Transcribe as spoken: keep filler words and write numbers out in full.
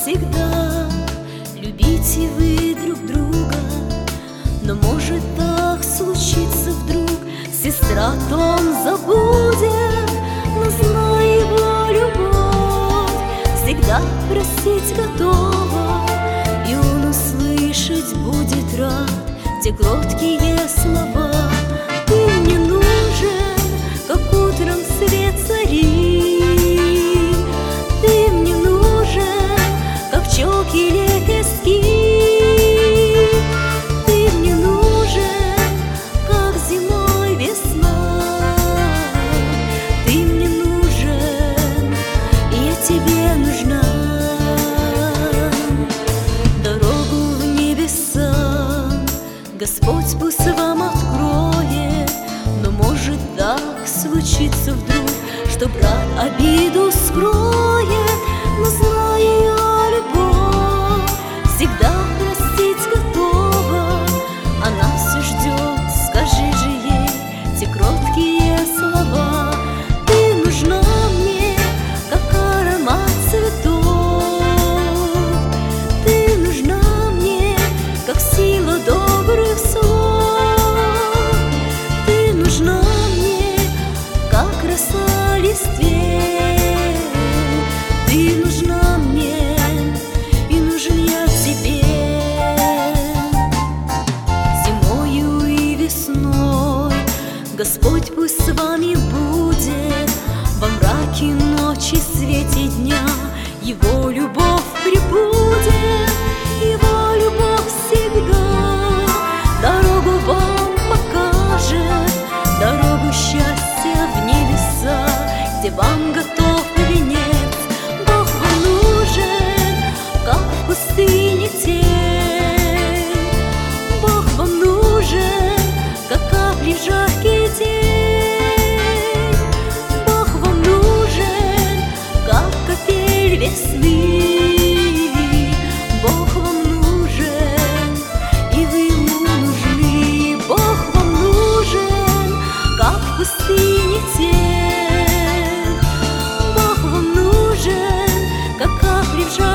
всегда любите вы друг друга, но может так случиться вдруг, сестра о том забудет, но знай его любовь всегда простить готова, и он услышать будет рад те кроткие слова. Ты мне нужен, как утром свет зари, ты мне нужен, как пчелки лепестки, ты мне нужен, как зимой весна, ты мне нужен, и я тебе нужна. Дорогу в небеса Господь пусть вам откроет, но может так случиться вдруг, что брат обиду скроет, но зная ее любовь всегда простить готова, она все ждет, скажи же ей те кроткие слова. Ты нужна мне, как аромат цветов, ты нужна мне, как сила добрых слов, ты нужна мне, как роса листве, ты нужна мне, и нужен я тебе. Зимою и весной Господь пусть с вами будет, во мраке ночи, свете дня Его любовь пребудет, Его любовь всегда дорогу вам покажет, дорогу счастья в небеса, где вам готов венец. Бог вам нужен, как в пустыне тень, Бог вам нужен, как капли в жаркий день, Бог вам нужен, как капель весны, Бог вам нужен, и вы ему нужны. Бог вам нужен, как в пустыне тень, Бог вам нужен, как капли в жаркий